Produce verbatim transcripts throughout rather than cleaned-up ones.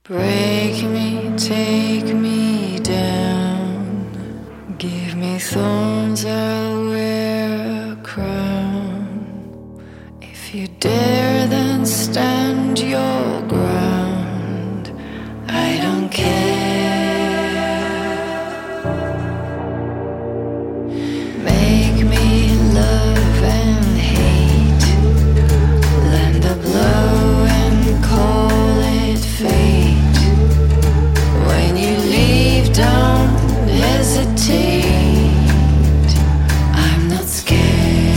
Break me, take me down. Give me thorns, I'll wear a crown. If you dare, then stand your ground. I don't care. Make me love and hate. Lend a blow and call it fate. When you leave, don't hesitate. I'm not scared.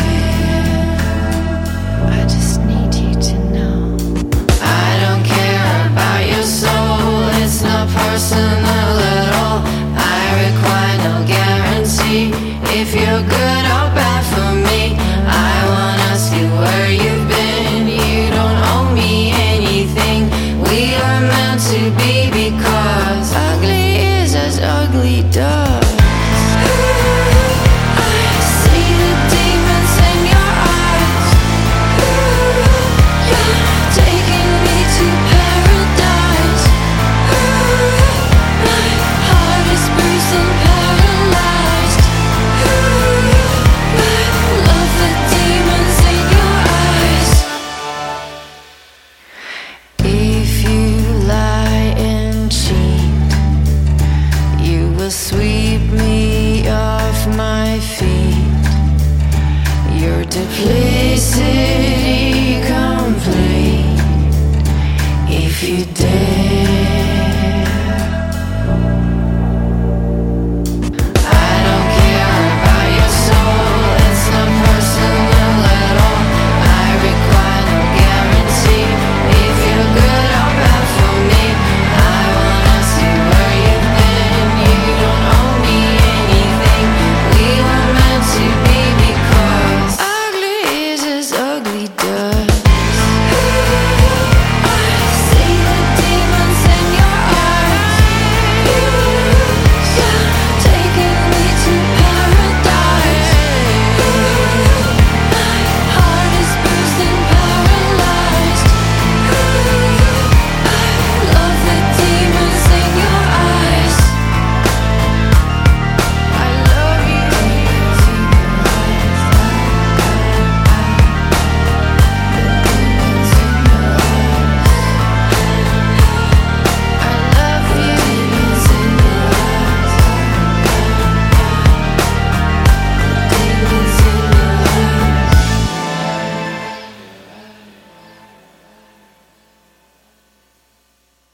I just need you to know I don't care about your soul. It's not personal at all. I require no guarantee if you're good or bad for me. I won't ask you where you've been. You don't owe me anything. We are meant to be because ugly is as ugly does. I see the demons in your eyes. You're taking me to paradise. My heart is bruised and paralyzed. I love the demons in your eyes. If you lie and cheat, you will sweep me off my feet. Your duplicity complete. If you dare